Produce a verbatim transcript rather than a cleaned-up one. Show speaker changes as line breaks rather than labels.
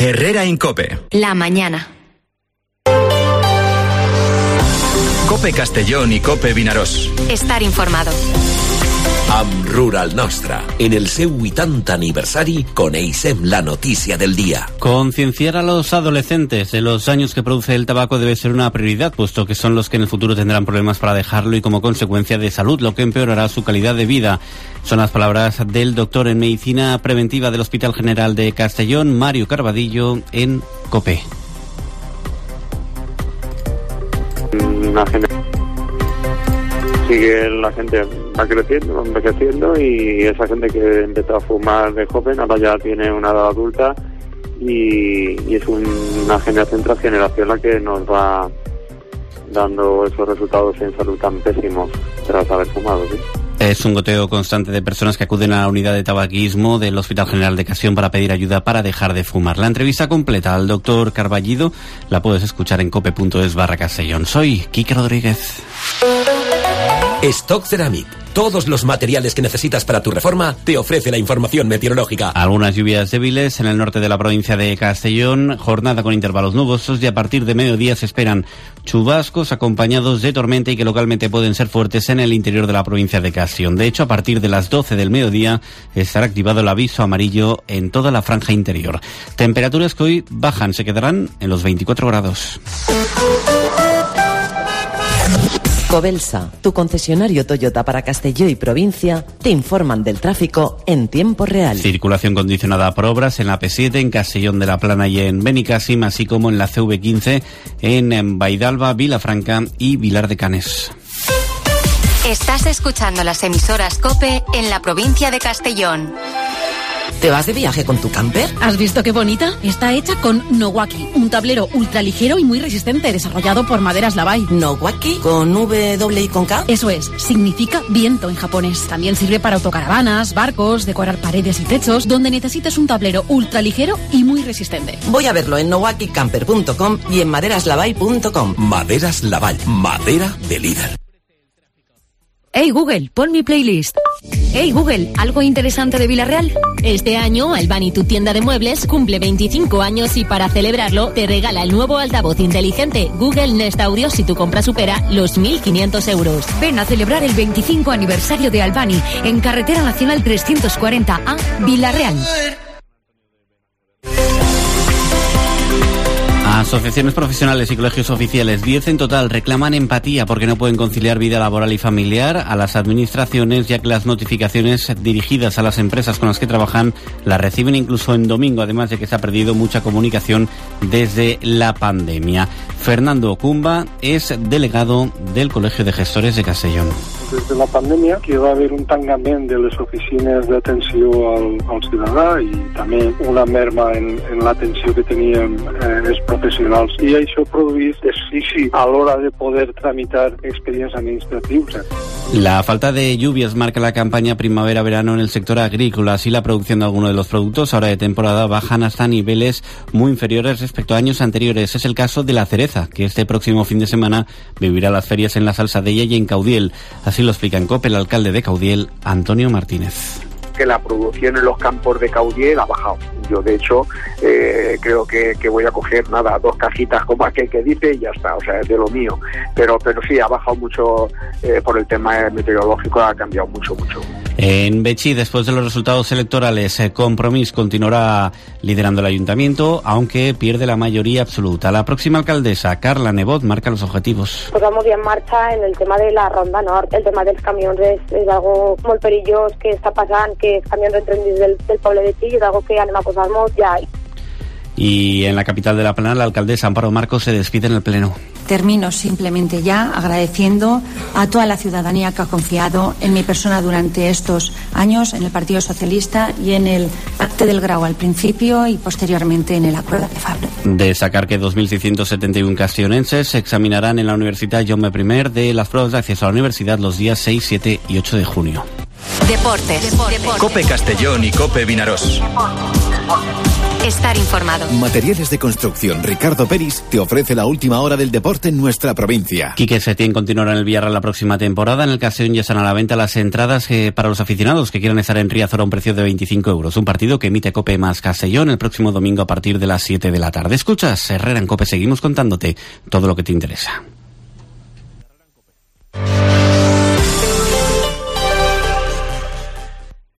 Herrera Incope.
La mañana.
Cope Castellón y Cope Vinaròs.
Estar informado.
Amb Rural Nostra, en el seu vuitanta aniversari, coneixem la noticia del día.
Concienciar a los adolescentes de los daños que produce el tabaco debe ser una prioridad, puesto que son los que en el futuro tendrán problemas para dejarlo y como consecuencia de salud, lo que empeorará su calidad de vida. Son las palabras del doctor en Medicina Preventiva del Hospital General de Castellón, Mario Carbadillo, en COPE.
La gente sigue, la gente va creciendo, va envejeciendo y esa gente que empezó a fumar de joven ahora ya tiene una edad adulta y, y es una generación tras generación la que nos va dando esos resultados en salud tan pésimos tras haber fumado, ¿sí?
Es un goteo constante de personas que acuden a la unidad de tabaquismo del Hospital General de Castellón para pedir ayuda para dejar de fumar. La entrevista completa al doctor Carballido la puedes escuchar en cope.es barra Castellón. Soy Quique Rodríguez.
Stock Ceramic. Todos los materiales que necesitas para tu reforma te ofrece la información meteorológica.
Algunas lluvias débiles en el norte de la provincia de Castellón, jornada con intervalos nubosos y a partir de mediodía se esperan chubascos acompañados de tormenta y que localmente pueden ser fuertes en el interior de la provincia de Castellón. De hecho, a partir de las doce del mediodía estará activado el aviso amarillo en toda la franja interior. Temperaturas que hoy bajan, se quedarán en los veinticuatro grados.
Cobelsa, tu concesionario Toyota para Castelló y provincia, te informan del tráfico en tiempo real.
Circulación condicionada por obras en la P siete, en Castellón de la Plana y en Benicàssim, así como en la C V quince, en Vaidalba, Vilafranca y Vilar de Canes.
Estás escuchando las emisoras COPE en la provincia de Castellón.
¿Te vas de viaje con tu camper?
¿Has visto qué bonita? Está hecha con Nowaki, un tablero ultraligero y muy resistente, desarrollado por Maderas Lavai.
¿Nowaki? ¿Con V, doble y con K?
Eso es, significa viento en japonés. También sirve para autocaravanas, barcos, decorar paredes y techos, donde necesites un tablero ultraligero y muy resistente.
Voy a verlo en nowaki camper punto com y en maderas lavai punto com.
Maderas Lavai, madera de líder.
Hey Google, pon mi playlist. Hey Google, ¿algo interesante de Villarreal?
Este año, Albani, tu tienda de muebles, cumple veinticinco años y para celebrarlo te regala el nuevo altavoz inteligente Google Nest Audio si tu compra supera los mil quinientos euros.
Ven a celebrar el veinticinco aniversario de Albani en Carretera Nacional trescientos cuarenta A, Villarreal.
Asociaciones profesionales y colegios oficiales, diez en total, reclaman empatía porque no pueden conciliar vida laboral y familiar a las administraciones, ya que las notificaciones dirigidas a las empresas con las que trabajan las reciben incluso en domingo, además de que se ha perdido mucha comunicación desde la pandemia. Fernando Cumba es delegado del Colegio de Gestores de Castellón.
Des de la pandèmia, que va haver un tancament de les oficines d'atenció al, al ciutadà i també una merma en, en l'atenció que teníem eh, els professionals. I això produís desfici a l'hora de poder tramitar expedients administratius.
La falta de lluvias marca la campaña primavera-verano en el sector agrícola. Así, la producción de algunos de los productos ahora de temporada bajan hasta niveles muy inferiores respecto a años anteriores. Es el caso de la cereza, que este próximo fin de semana vivirá las ferias en la Salsadella y en Caudiel. Así lo explica en COPE el alcalde de Caudiel, Antonio Martínez.
Que la producción en los campos de Caudiel ha bajado. Yo, de hecho, eh, creo que, que voy a coger, nada, dos cajitas como aquel que dice y ya está, o sea, es de lo mío. Pero, pero sí, ha bajado mucho eh, por el tema meteorológico, ha cambiado mucho, mucho.
En Betxí, después de los resultados electorales, Compromís continuará liderando el ayuntamiento, aunque pierde la mayoría absoluta. La próxima alcaldesa, Carla Nebot, marca los objetivos.
Pues vamos ya en marcha en el tema de la Ronda Nord. El tema dels camions és, és algo molt perillós que està passant, que els camions entren dins del, del poble de Betxí, és algo que anem a posar-nos ja.
Y en la capital de La Plana, la alcaldesa Amparo Marcos se despide en el Pleno.
Termino simplemente ya agradeciendo a toda la ciudadanía que ha confiado en mi persona durante estos años en el Partido Socialista y en el Pacte del Grau al principio y posteriormente en el Acuerdo de Fabra.
Destacar que dos mil seiscientos setenta y uno castellonenses se examinarán en la Universidad Jaume I de las pruebas de acceso a la universidad los días seis, siete y ocho de junio.
Deportes. Deportes.
Cope Castellón y Cope Vinaròs.
estar informado.
Materiales de construcción Ricardo Peris te ofrece la última hora del deporte en nuestra provincia.
Quique Setién continuará en el Villarreal la próxima temporada. En el Castellón ya están a la venta las entradas eh, para los aficionados que quieran estar en Riazor a un precio de veinticinco euros. Un partido que emite COPE más Castellón el próximo domingo a partir de las siete de la tarde. Escuchas Herrera en COPE, seguimos contándote todo lo que te interesa.